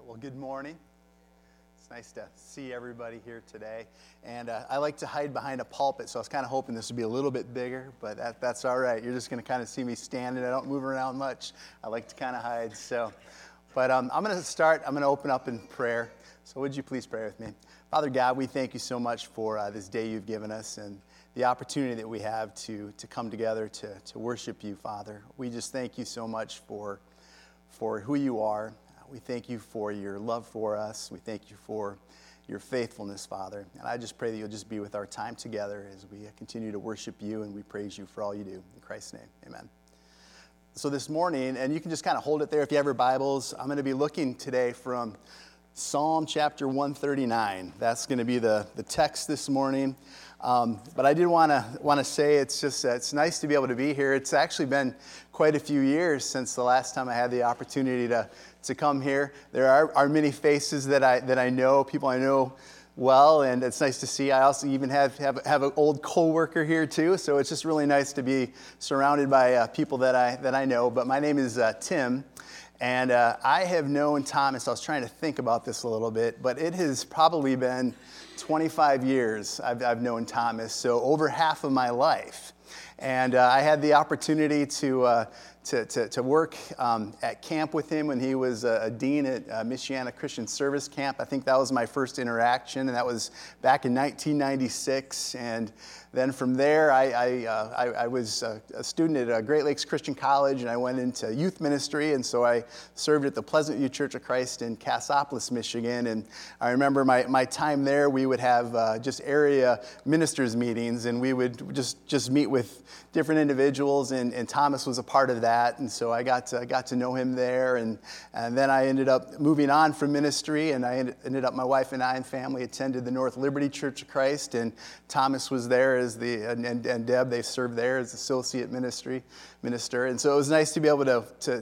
Well, good morning. It's nice to see everybody here today. And I like to hide behind a pulpit, so I was kind of hoping this would be a little bit bigger, but that's all right. You're just going to kind of see me standing. I don't move around much. I like to kind of hide. But I'm going to start. I'm going to open up in prayer. So would you please pray with me? Father God, we thank you so much for this day you've given us and the opportunity that we have to come together to worship you, Father. We just thank you so much for who you are. We thank you for your love for us. We thank you for your faithfulness, Father. And I just pray that you'll just be with our time together as we continue to worship you, and we praise you for all you do. In Christ's name, amen. So this morning, and you can just kind of hold it there if you have your Bibles, I'm going to be looking today from Psalm chapter 139. That's going to be the text this morning. But I did want to say it's nice to be able to be here. It's actually been quite a few years since the last time I had the opportunity to come here. There are many faces that I know, people I know well, and it's nice to see. I also even have an old coworker here too, so it's just really nice to be surrounded by people that I know. But my name is Tim. And I have known Thomas. I was trying to think about this a little bit, but it has probably been 25 years I've known Thomas, so over half of my life. And I had the opportunity to work at camp with him when he was a dean at Michiana Christian Service Camp. I think that was my first interaction, and that was back in 1996. And then from there, I was a student at Great Lakes Christian College, and I went into youth ministry, and so I served at the Pleasant View Church of Christ in Cassopolis, Michigan. And I remember my time there, we would have just area ministers meetings, and we would just meet with different individuals, and Thomas was a part of that, and so I got to know him there, and then I ended up moving on from ministry, and I ended up, my wife and I and family attended the North Liberty Church of Christ, and Thomas was there as and Deb, they served there as associate minister, and so it was nice to be able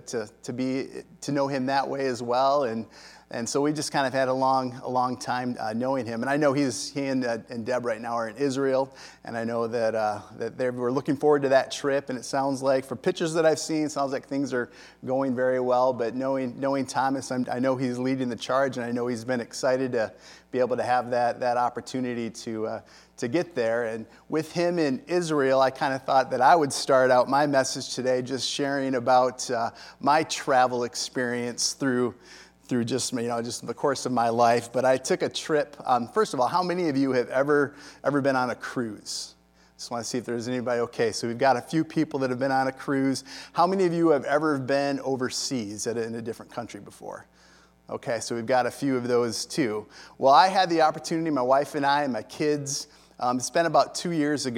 to know him that way as well, and so we just kind of had a long time knowing him. And I know he and Deb right now are in Israel, and I know that they were looking forward to that trip. And it sounds like, for pictures that I've seen, it sounds like things are going very well. But knowing Thomas, I know he's leading the charge, and I know he's been excited to be able to have that opportunity to get there. And with him in Israel, I kind of thought that I would start out my message today just sharing about my travel experience through just the course of my life. But I took a trip. First of all, how many of you have ever been on a cruise? Just want to see if there's anybody. Okay, so we've got a few people that have been on a cruise. How many of you have ever been overseas in a different country before? Okay, so we've got a few of those too. Well, I had the opportunity, my wife and I and my kids, it's been about 2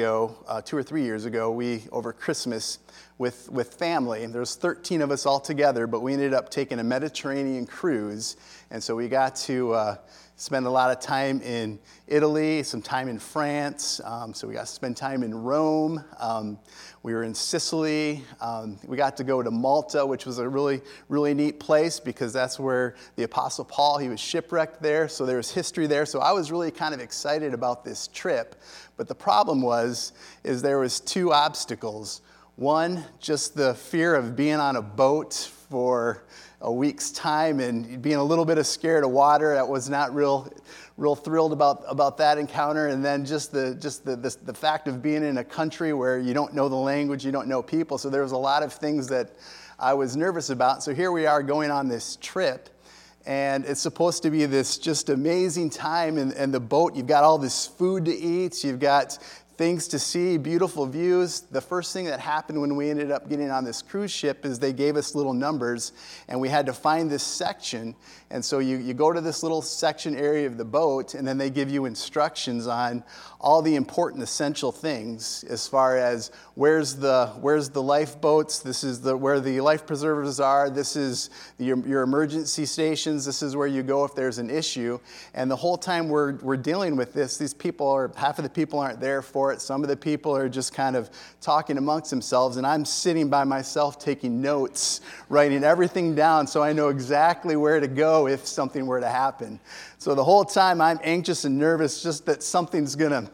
or 3 years ago, we, over Christmas, with family. There's 13 of us all together, but we ended up taking a Mediterranean cruise, and so we got to spend a lot of time in Italy, some time in France, so we got to spend time in Rome. We were in Sicily. We got to go to Malta, which was a really, really neat place because that's where the Apostle Paul, he was shipwrecked there, so there was history there. So I was really kind of excited about this trip, but the problem is there was two obstacles. One, just the fear of being on a boat for a week's time and being a little bit scared of water. That was not real thrilled about that encounter. And then just the fact of being in a country where you don't know the language, you don't know people. So there was a lot of things that I was nervous about. So here we are going on this trip, and it's supposed to be this just amazing time. And the boat, you've got all this food to eat, you've got things to see, beautiful views. The first thing that happened when we ended up getting on this cruise ship is they gave us little numbers, and we had to find this section. And so you go to this little section area of the boat, and then they give you instructions on all the important essential things as far as where's the lifeboats, this is where the life preservers are, this is your emergency stations, this is where you go if there's an issue. And the whole time we're dealing with this, half of the people aren't there for it. Some of the people are just kind of talking amongst themselves, and I'm sitting by myself taking notes, writing everything down so I know exactly where to go if something were to happen. So the whole time I'm anxious and nervous just that something's gonna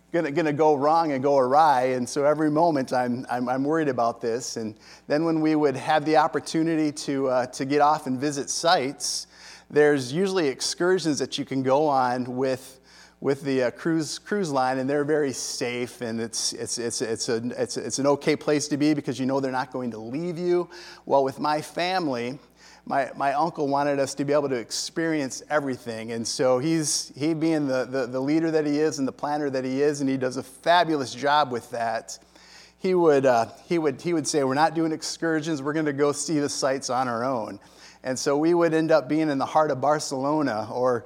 go wrong and go awry, and so every moment I'm worried about this. And then when we would have the opportunity to get off and visit sites, there's usually excursions that you can go on with the cruise line, and they're very safe, and it's an okay place to be because you know they're not going to leave you. Well, with my family, my uncle wanted us to be able to experience everything, and so he being the leader that he is and the planner that he is, and he does a fabulous job with that. He would say, we're not doing excursions, we're going to go see the sights on our own. And so we would end up being in the heart of Barcelona, or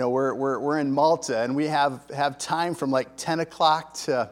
we're in Malta, and we have time from like 10 o'clock to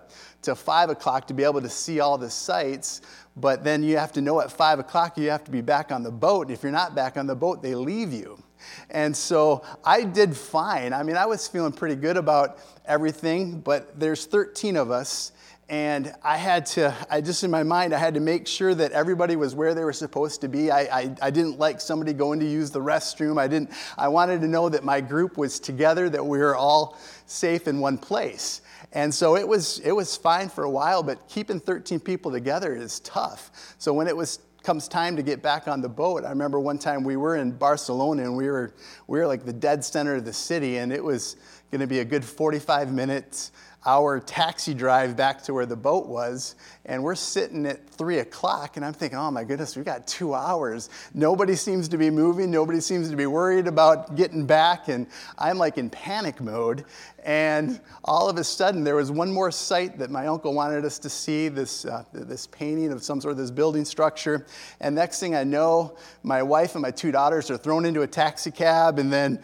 5 o'clock to be able to see all the sights. But then you have to know at 5 o'clock you have to be back on the boat. And if you're not back on the boat, they leave you. And so I did fine. I mean, I was feeling pretty good about everything, but there's 13 of us. And I just in my mind, I had to make sure that everybody was where they were supposed to be. I didn't like somebody going to use the restroom. I wanted to know that my group was together, that we were all safe in one place. And so it was fine for a while, but keeping 13 people together is tough. So when it comes time to get back on the boat, I remember one time we were in Barcelona, and we were like the dead center of the city, and it was going to be a good 45 minutes our taxi drive back to where the boat was, and we're sitting at 3 o'clock, and I'm thinking, oh my goodness, we've got 2 hours. Nobody seems to be moving. Nobody seems to be worried about getting back, and I'm like in panic mode. And all of a sudden, there was one more site that my uncle wanted us to see, this painting of some sort of this building structure. And next thing I know, my wife and my 2 daughters are thrown into a taxi cab, and then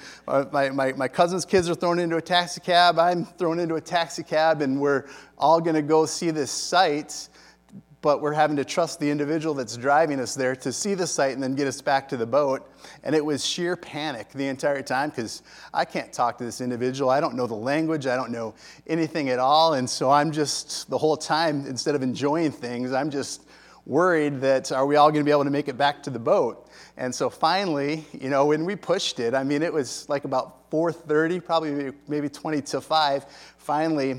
my cousin's kids are thrown into a taxi cab. I'm thrown into a taxi cab, and we're all going to go see this site, but we're having to trust the individual that's driving us there to see the site and then get us back to the boat. And it was sheer panic the entire time because I can't talk to this individual. I don't know the language. I don't know anything at all. And so I'm just, the whole time, instead of enjoying things, I'm just worried that are we all going to be able to make it back to the boat? And so finally, when we pushed it, I mean, it was like about 4:30, probably maybe 20 to 5. Finally,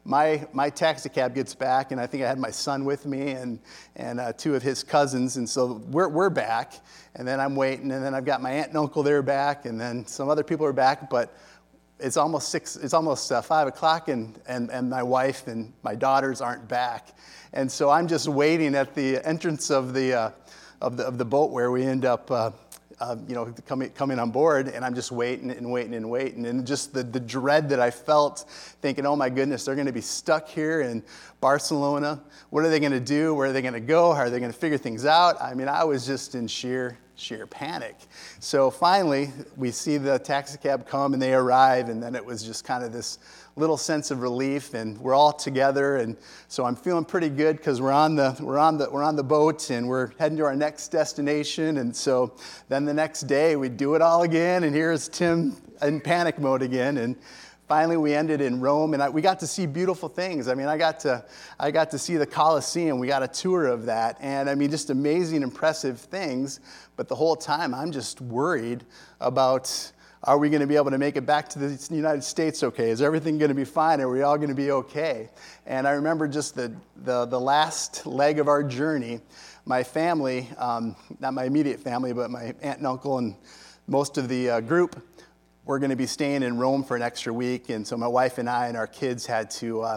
my taxi cab gets back, and I think I had my son with me and 2 of his cousins, and so we're back. And then I'm waiting, and then I've got my aunt and uncle there back, and then some other people are back, but it's almost 5 o'clock, and my wife and my daughters aren't back. And so I'm just waiting at the entrance of the boat where we end up coming on board, and I'm just waiting, and just the dread that I felt, thinking, oh my goodness, they're going to be stuck here in Barcelona. What are they going to do? Where are they going to go? How are they going to figure things out? I mean, I was just in sheer panic. So finally, we see the taxi cab come, and they arrive, and then it was just kind of this little sense of relief, and we're all together, and so I'm feeling pretty good because we're on the boat, and we're heading to our next destination. And so then the next day we do it all again, and here's Tim in panic mode again. And finally we ended in Rome, and we got to see beautiful things. I mean, I got to see the Colosseum. We got a tour of that, and I mean, just amazing, impressive things. But the whole time I'm just worried about, are we going to be able to make it back to the United States okay? Is everything going to be fine? Are we all going to be okay? And I remember just the last leg of our journey, my family, not my immediate family, but my aunt and uncle and most of the group, were going to be staying in Rome for an extra week. And so my wife and I and our kids had to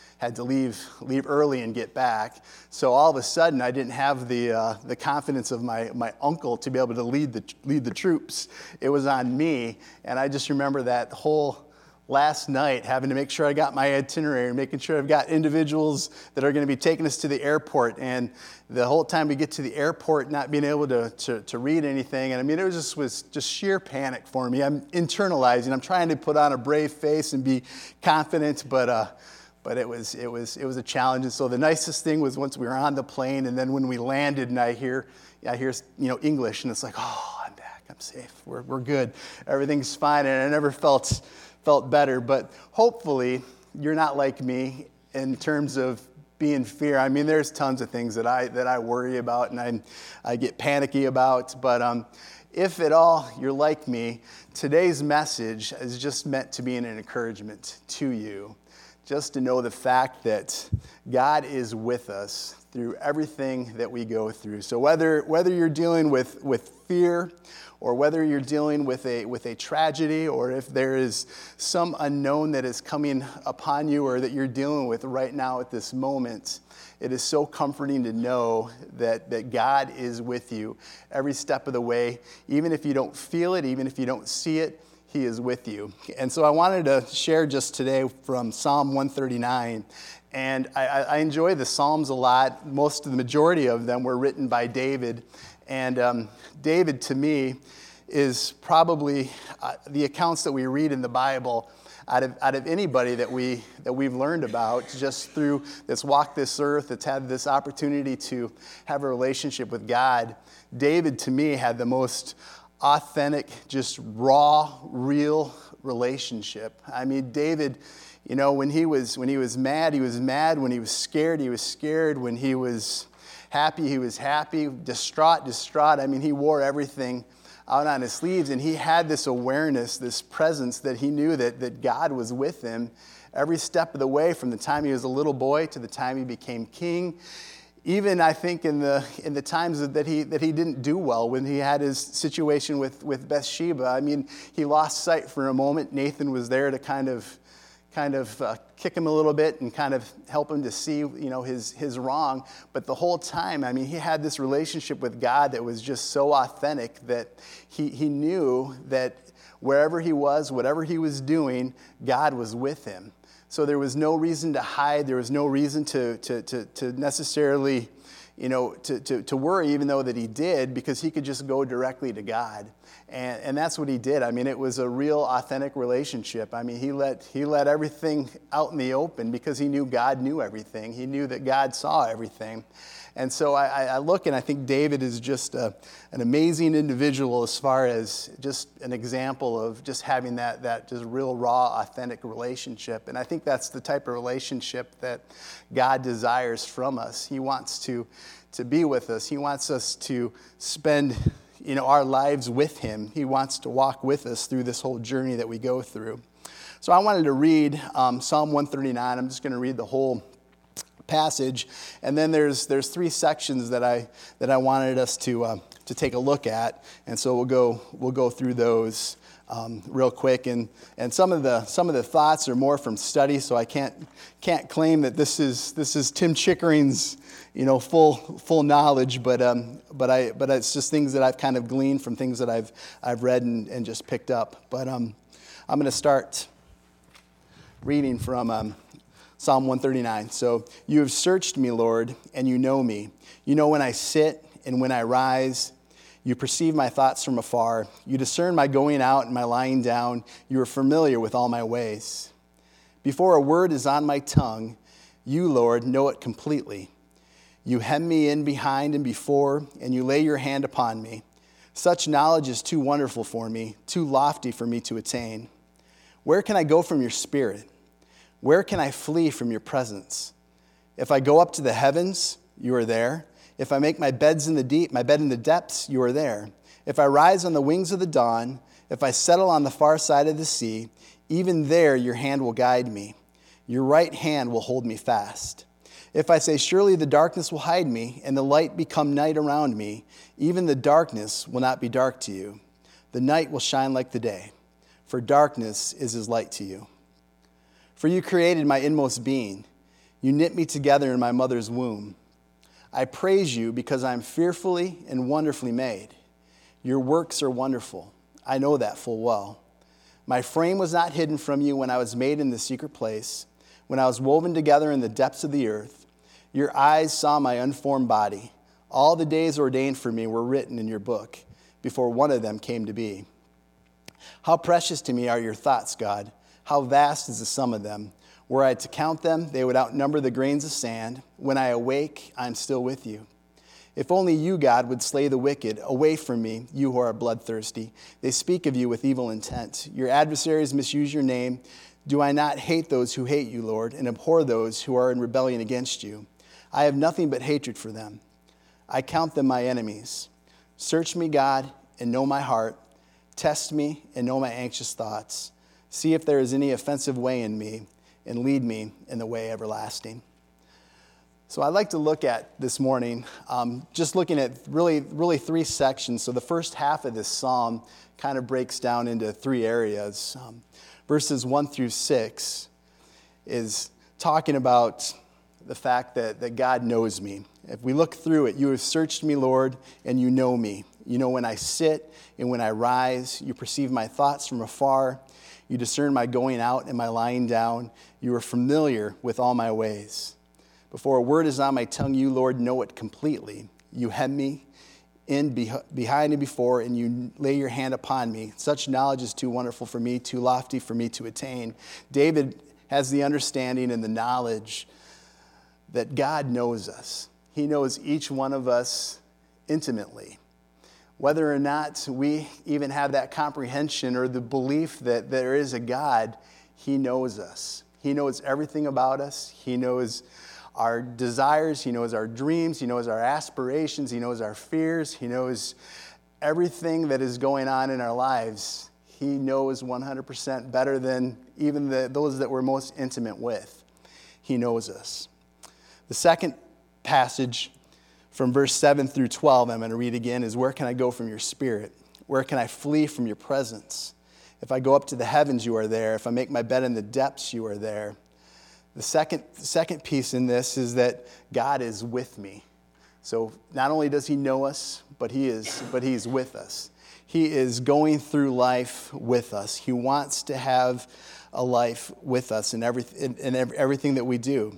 leave early and get back. So all of a sudden, I didn't have the confidence of my uncle to be able to lead the troops. It was on me, and I just remember that whole last night having to make sure I got my itinerary, making sure I've got individuals that are going to be taking us to the airport, and the whole time we get to the airport not being able to read anything. And I mean, it was just sheer panic for me. I'm internalizing. I'm trying to put on a brave face and be confident, but it was a challenge. And so the nicest thing was once we were on the plane, and then when we landed, and I hear English, and it's like, oh, I'm back, I'm safe, we're good, everything's fine, and I never felt better. But hopefully you're not like me in terms of being fear. I mean, there's tons of things that I worry about and I get panicky about. But if at all you're like me, today's message is just meant to be an encouragement to you. Just to know the fact that God is with us through everything that we go through. So whether you're dealing with fear, or whether you're dealing with a tragedy, or if there is some unknown that is coming upon you or that you're dealing with right now at this moment, it is so comforting to know that God is with you every step of the way. Even if you don't feel it, even if you don't see it, He is with you. And so I wanted to share just today from Psalm 139. And I enjoy the Psalms a lot. The majority of them were written by David. And David, to me, is probably the accounts that we read in the Bible out of anybody that we've learned about just through that's walked this earth, that's had this opportunity to have a relationship with God. David, to me, had the most authentic, just raw, real relationship. I mean, David, you know, when he was mad, he was mad. When he was scared. When he was happy. Distraught. I mean, he wore everything out on his sleeves, and he had this awareness, this presence that he knew that God was with him every step of the way, from the time he was a little boy to the time he became king. Even, I think, in the times that he didn't do well, when he had his situation with Bathsheba. I mean, he lost sight for a moment. Nathan was there to kind of kick him a little bit and kind of help him to see, you know, his wrong. But the whole time, I mean, he had this relationship with God that was just so authentic that he knew that wherever he was, whatever he was doing, God was with him. So there was no reason to hide. There was no reason to necessarily, you know, to worry, even though that he did, because he could just go directly to God. And that's what he did. I mean, it was a real authentic relationship. I mean, he let everything out in the open because he knew God knew everything. He knew that God saw everything. And so I look and I think David is just an amazing individual as far as just an example of just having that just real raw, authentic relationship. And I think that's the type of relationship that God desires from us. He wants to be with us. He wants us to spend, you know, our lives with him. He wants to walk with us through this whole journey that we go through. So I wanted to read Psalm 139. I'm just going to read the whole passage, and then there's three sections that I wanted us to take a look at, and so we'll go through those real quick. And some of the thoughts are more from study, so I can't claim that this is Tim Chickering's, you know, full knowledge, but it's just things that I've kind of gleaned from things that I've read and just picked up. But I'm going to start reading from Psalm 139. So, you have searched me, Lord, and you know me. You know when I sit and when I rise. You perceive my thoughts from afar. You discern my going out and my lying down. You are familiar with all my ways. Before a word is on my tongue, you, Lord, know it completely. You hem me in behind and before, and you lay your hand upon me. Such knowledge is too wonderful for me, too lofty for me to attain. Where can I go from your spirit? Where can I flee from your presence? If I go up to the heavens, you are there. If I make my bed in the depths, you are there. If I rise on the wings of the dawn, if I settle on the far side of the sea, even there your hand will guide me. Your right hand will hold me fast. If I say, surely the darkness will hide me, and the light become night around me, even the darkness will not be dark to you. The night will shine like the day, for darkness is as light to you. For you created my inmost being. You knit me together in my mother's womb. I praise you because I am fearfully and wonderfully made. Your works are wonderful. I know that full well. My frame was not hidden from you when I was made in the secret place, when I was woven together in the depths of the earth. Your eyes saw my unformed body. All the days ordained for me were written in your book, before one of them came to be. How precious to me are your thoughts, God. How vast is the sum of them. Were I to count them, they would outnumber the grains of sand. When I awake, I am still with you. If only you, God, would slay the wicked. Away from me, you who are bloodthirsty. They speak of you with evil intent. Your adversaries misuse your name. Do I not hate those who hate you, Lord, and abhor those who are in rebellion against you? I have nothing but hatred for them. I count them my enemies. Search me, God, and know my heart. Test me and know my anxious thoughts. See if there is any offensive way in me, and lead me in the way everlasting. So I'd like to look at this morning, just looking at really three sections. So the first half of this psalm kind of breaks down into three areas. Verses 1 through 6 is talking about the fact that God knows me. If we look through it, you have searched me, Lord, and you know me. You know when I sit and when I rise. You perceive my thoughts from afar. You discern my going out and my lying down. You are familiar with all my ways. Before a word is on my tongue, you, Lord, know it completely. You hem me in behind and before, and you lay your hand upon me. Such knowledge is too wonderful for me, too lofty for me to attain. David has the understanding and the knowledge that God knows us. He knows each one of us intimately. Whether or not we even have that comprehension or the belief that there is a God, He knows us. He knows everything about us. He knows our desires, He knows our dreams, He knows our aspirations, He knows our fears, He knows everything that is going on in our lives. He knows 100% better than even those that we're most intimate with. He knows us. The second passage from verse 7 through 12, I'm going to read again, is where can I go from your spirit? Where can I flee from your presence? If I go up to the heavens, you are there. If I make my bed in the depths, you are there. The second piece in this is that God is with me. So not only does He know us, but He's with us. He is going through life with us. He wants to have a life with us in everything that we do.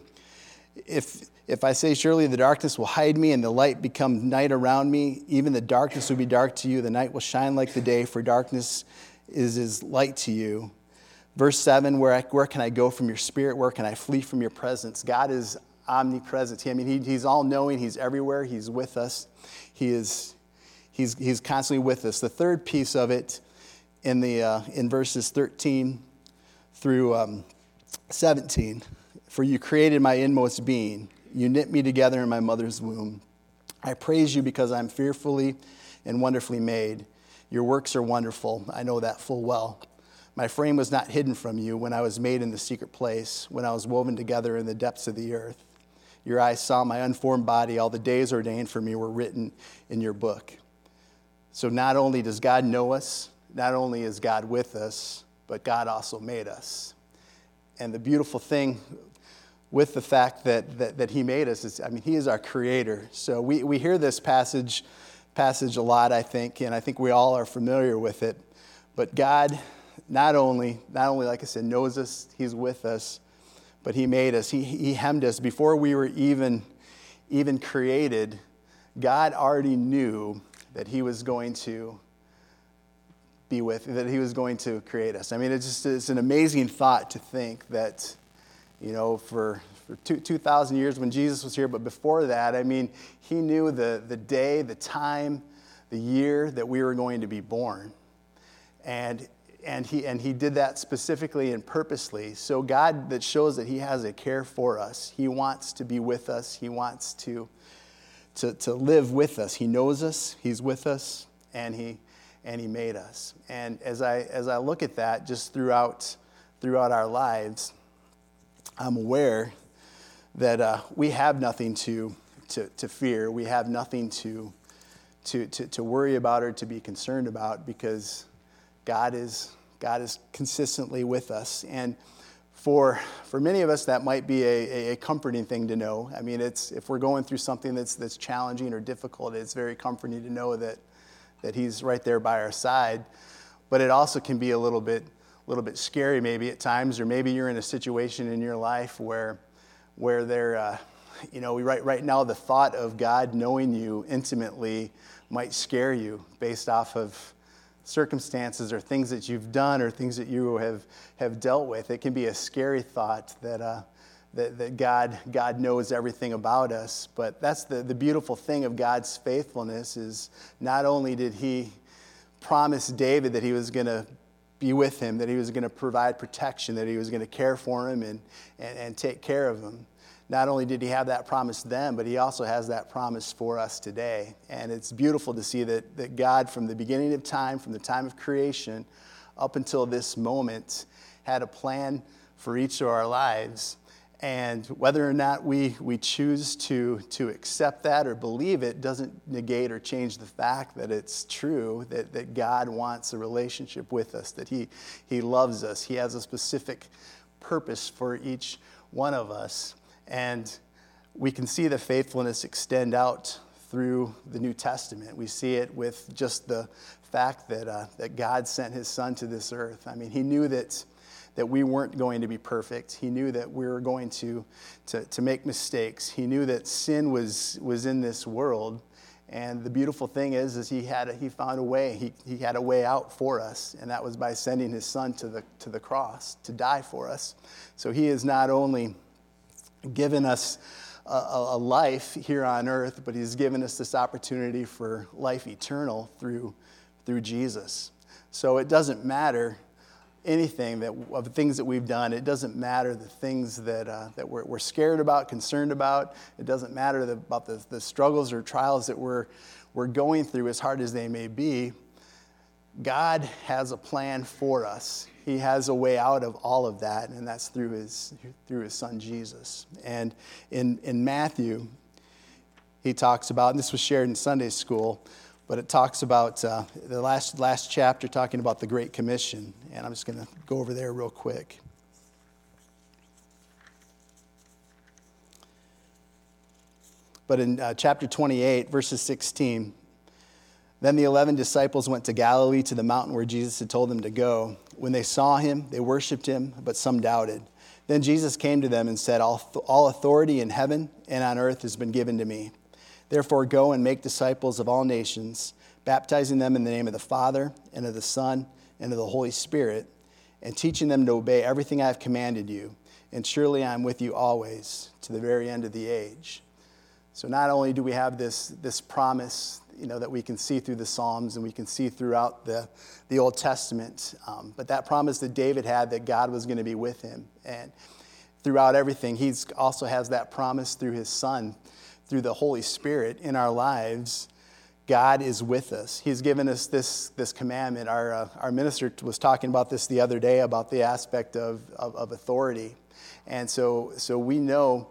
If I say, surely the darkness will hide me and the light become night around me, even the darkness will be dark to you. The night will shine like the day, for darkness is light to you. Verse 7, where can I go from your spirit? Where can I flee from your presence? God is omnipresent. He's all-knowing. He's everywhere. He's with us. He's constantly with us. The third piece of it in verses 13 through 17, for you created my inmost being. You knit me together in my mother's womb. I praise you because I'm fearfully and wonderfully made. Your works are wonderful. I know that full well. My frame was not hidden from you when I was made in the secret place, when I was woven together in the depths of the earth. Your eyes saw my unformed body. All the days ordained for me were written in your book. So not only does God know us, not only is God with us, but God also made us. And the beautiful thing with the fact that He made us is, He is our creator. So we hear this passage a lot, I think, and I think we all are familiar with it. But God not only, like I said, knows us, He's with us, but He made us. He hemmed us. Before we were even created, God already knew that He was going to that He was going to create us. It's an amazing thought to think that, for 2,000 years when Jesus was here, but before that, He knew the day, the time, the year that we were going to be born. And he did that specifically and purposely. So God, that shows that He has a care for us. He wants to be with us. He wants to live with us. He knows us. He's with us, and He made us. And as I look at that, just throughout our lives, I'm aware that we have nothing to fear. We have nothing to worry about or to be concerned about, because God is consistently with us. And for many of us, that might be a comforting thing to know. If we're going through something that's challenging or difficult, it's very comforting to know that He's right there by our side. But it also can be a little bit scary maybe at times, or maybe you're in a situation in your life where there, right now the thought of God knowing you intimately might scare you based off of circumstances or things that you've done or things that you have dealt with. It can be a scary thought that God knows everything about us. But that's the beautiful thing of God's faithfulness, is not only did He promise David that He was going to be with him, that He was going to provide protection, that He was going to care for him and take care of him. Not only did He have that promise then, but He also has that promise for us today. And it's beautiful to see that God, from the beginning of time, from the time of creation, up until this moment, had a plan for each of our lives. And whether or not we choose to accept that or believe it doesn't negate or change the fact that it's true, that God wants a relationship with us, that he loves us. He has a specific purpose for each one of us. And we can see the faithfulness extend out through the New Testament. We see it with just the fact that God sent his son to this earth. I mean, he knew that we weren't going to be perfect. He knew that we were going to make mistakes. He knew that sin was in this world. And the beautiful thing is he found a way. He had a way out for us, and that was by sending his son to the cross to die for us. So he has not only given us a life here on earth, but he's given us this opportunity for life eternal through Jesus. So it doesn't matter anything of the things that we've done. It doesn't matter the things that we're scared about, concerned about. It doesn't matter about the struggles or trials that we're going through, as hard as they may be. God has a plan for us. He has a way out of all of that, and that's through his son Jesus. And in Matthew, he talks about, and this was shared in Sunday school, but it talks about the last chapter talking about the Great Commission. And I'm just going to go over there real quick. But in chapter 28, verses 16, then the 11 disciples went to Galilee to the mountain where Jesus had told them to go. When they saw him, they worshiped him, but some doubted. Then Jesus came to them and said, All authority in heaven and on earth has been given to me. Therefore, go and make disciples of all nations, baptizing them in the name of the Father and of the Son and of the Holy Spirit, and teaching them to obey everything I have commanded you. And surely I am with you always to the very end of the age. So not only do we have this promise, that we can see through the Psalms and we can see throughout the Old Testament, but that promise that David had that God was going to be with him. And throughout everything, he also has that promise through his Son, through the Holy Spirit in our lives. God is with us. He's given us this commandment. Our minister was talking about this the other day, about the aspect of authority. And so we know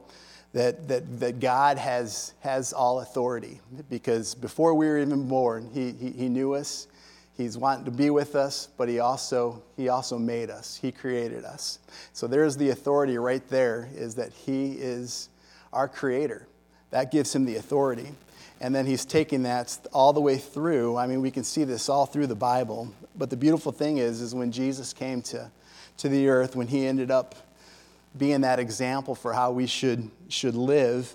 that God has all authority, because before we were even born, he knew us. He's wanting to be with us, but he also made us. He created us. So there's the authority right there, is that he is our creator. That gives him the authority. And then he's taking that all the way through. I mean, we can see this all through the Bible. But the beautiful thing is when Jesus came to the earth, when he ended up being that example for how we should live,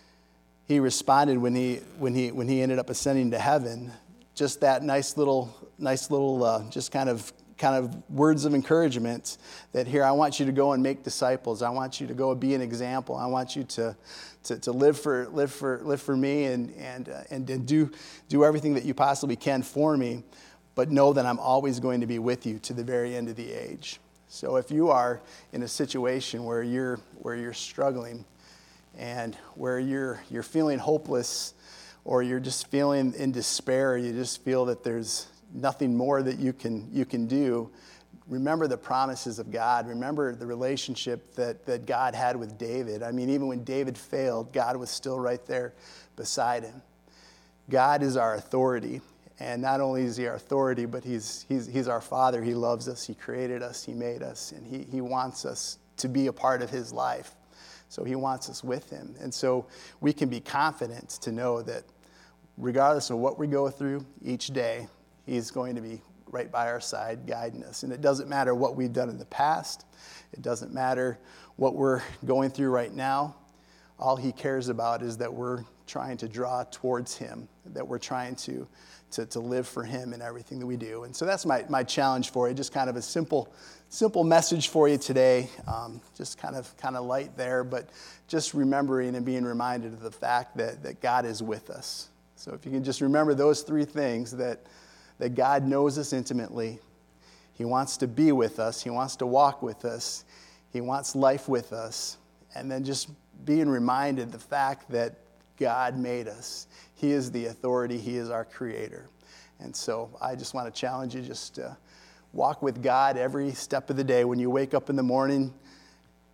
he responded when he ended up ascending to heaven. Just that nice little just kind of words of encouragement that, here, I want you to go and make disciples. I want you to go be an example. I want you to live for me and do everything that you possibly can for me, but know that I'm always going to be with you to the very end of the age. So if you are in a situation where you're struggling and where you're feeling hopeless, or you're just feeling in despair, or you just feel that there's nothing more that you can do, remember the promises of God. Remember the relationship that God had with David. I mean, even when David failed, God was still right there beside him. God is our authority. And not only is he our authority, but he's our Father. He loves us. He created us. He made us. And he wants us to be a part of his life. So he wants us with him. And so we can be confident to know that regardless of what we go through each day, he's going to be right by our side, guiding us. And it doesn't matter what we've done in the past. It doesn't matter what we're going through right now. All he cares about is that we're trying to draw towards him, that we're trying to live for him in everything that we do. And so that's my challenge for you, just kind of a simple message for you today, just kind of light there, but just remembering and being reminded of the fact that God is with us. So if you can just remember those three things, that God knows us intimately. He wants to be with us. He wants to walk with us. He wants life with us. And then just being reminded the fact that God made us. He is the authority. He is our creator. And so I just want to challenge you just to walk with God every step of the day. When you wake up in the morning,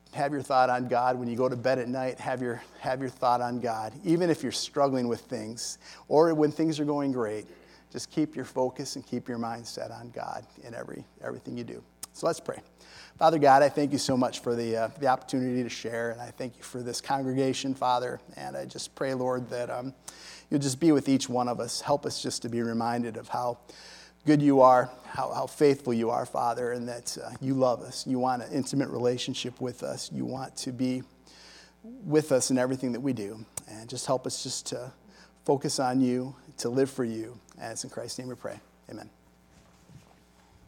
have your thought on God. When you go to bed at night, have your thought on God. Even if you're struggling with things or when things are going great, just keep your focus and keep your mindset on God in everything you do. So let's pray. Father God, I thank you so much for the opportunity to share, and I thank you for this congregation, Father. And I just pray, Lord, that you'll just be with each one of us. Help us just to be reminded of how good you are, how faithful you are, Father, and that you love us. You want an intimate relationship with us. You want to be with us in everything that we do. And just help us just to focus on you, to live for you. And it's in Christ's name we pray. Amen.